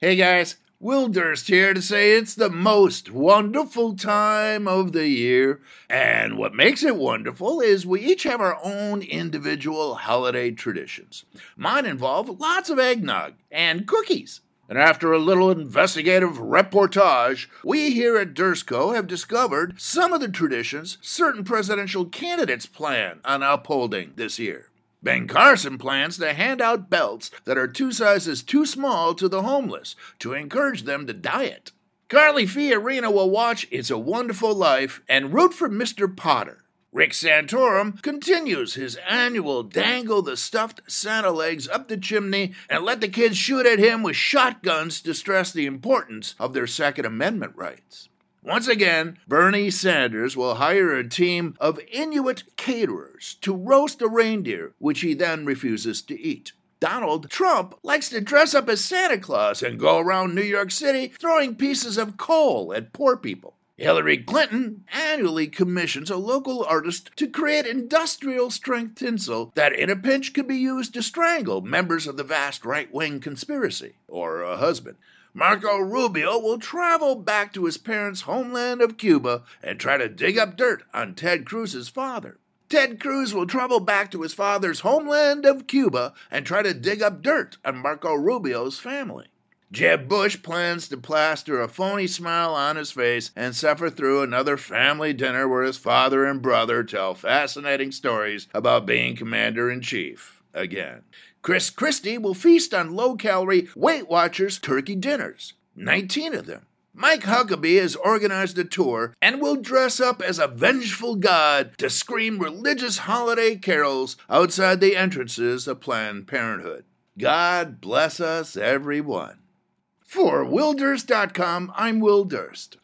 Hey guys, Will Durst here to say it's the most wonderful time of the year. And what makes it wonderful is we each have our own individual holiday traditions. Mine involve lots of eggnog and cookies. And after a little investigative reportage, we here at Durstco have discovered some of the traditions certain presidential candidates plan on upholding this year. Ben Carson plans to hand out belts that are 2 sizes too small to the homeless to encourage them to diet. Carly Fiorina will watch It's a Wonderful Life and root for Mr. Potter. Rick Santorum continues his annual dangle the stuffed Santa legs up the chimney and let the kids shoot at him with shotguns to stress the importance of their Second Amendment rights. Once again, Bernie Sanders will hire a team of Inuit caterers to roast a reindeer, which he then refuses to eat. Donald Trump likes to dress up as Santa Claus and go around New York City throwing pieces of coal at poor people. Hillary Clinton annually commissions a local artist to create industrial-strength tinsel that in a pinch could be used to strangle members of the vast right-wing conspiracy, or a husband. Marco Rubio will travel back to his parents' homeland of Cuba and try to dig up dirt on Ted Cruz's father. Ted Cruz will travel back to his father's homeland of Cuba and try to dig up dirt on Marco Rubio's family. Jeb Bush plans to plaster a phony smile on his face and suffer through another family dinner where his father and brother tell fascinating stories about being commander-in-chief again. Chris Christie will feast on low-calorie Weight Watchers turkey dinners, 19 of them. Mike Huckabee has organized a tour and will dress up as a vengeful god to scream religious holiday carols outside the entrances of Planned Parenthood. God bless us, everyone. For WillDurst.com, I'm Will Durst.